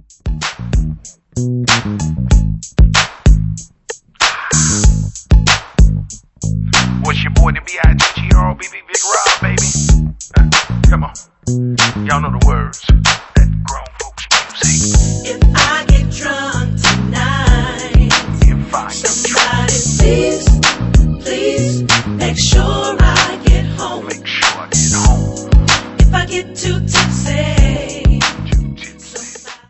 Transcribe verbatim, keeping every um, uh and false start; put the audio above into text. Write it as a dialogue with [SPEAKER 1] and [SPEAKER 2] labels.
[SPEAKER 1] What's your boy, the B I G G R O B B, Big Rob, baby? Uh, come on. Y'all know the words. That grown folks music.
[SPEAKER 2] If I get drunk tonight,
[SPEAKER 1] If I
[SPEAKER 2] somebody please, please make sure